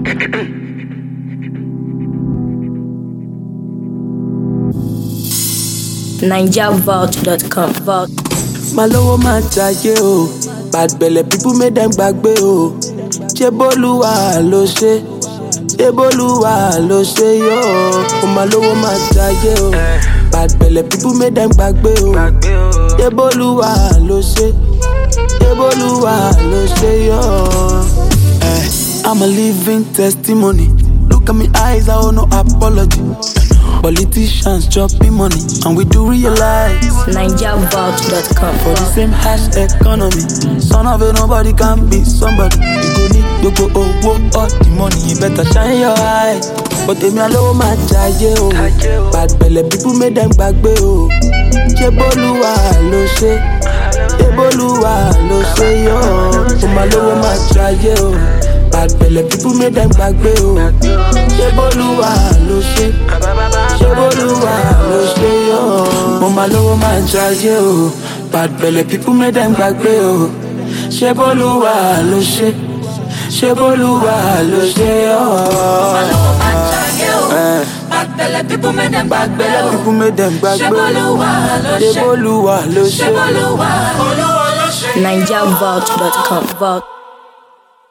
NigerVault.com. Vault. Malowo ma jaye o, bad belle people make them gbagbe o. Ṣeboluwa ló ṣe, Ṣeboluwa ló ṣe yo. Malowo ma jaye o, bad belle people make them gbagbe o. Ṣeboluwa ló ṣe, Ṣeboluwa ló ṣe yo. I'm a living testimony. Look at me eyes, I owe no apology. Politicians chopping money, and we do realize NigerVault.com. for the same hash economy. Son of a nobody can be somebody. You go need to go all the money. You better shine your eye. But they me alone my jaye o. Bad belle people make them gbagbe o. Ṣeboluwa ló ṣe, Ṣeboluwa ló ṣe yo. Malowo ma jaye o. Bad belle people make them gbagbe o. Ṣeboluwa ló ṣe, Ṣeboluwa ló ṣe yo. Malowo ma jaye o. Bad belle people make them gbagbe o. Ṣeboluwa ló ṣe, Ṣeboluwa ló ṣe yo. Malowo ma jaye o. Bad belle people make them gbagbe o. People make them gbagbe o. Ṣeboluwa ló ṣe, Ṣeboluwa ló ṣe. Ṣeboluwa ló ṣe. NigerVault.com. Vault.